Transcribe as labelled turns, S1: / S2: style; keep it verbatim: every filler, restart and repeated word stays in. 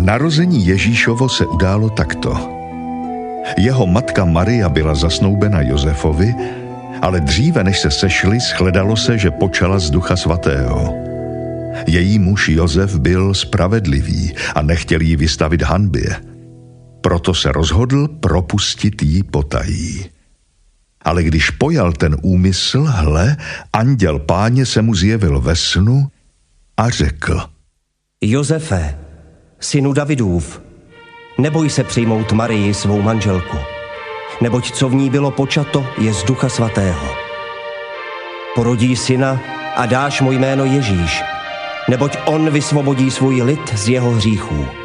S1: Narození Ježíšovo se událo takto. Jeho matka Maria byla zasnoubena Josefovi, ale dříve, než se sešli, shledalo se, že počala z Ducha Svatého. Její muž Josef byl spravedlivý a nechtěl jí vystavit hanbě. Proto se rozhodl propustit jí potají. Ale když pojal ten úmysl, hle, anděl Páně se mu zjevil ve snu a řekl:
S2: Josefe, synu Davidův, neboj se přijmout Marii, svou manželku, neboť co v ní bylo počato, je z Ducha Svatého. Porodí syna a dáš mu jméno Ježíš, neboť on vysvobodí svůj lid z jeho hříchů.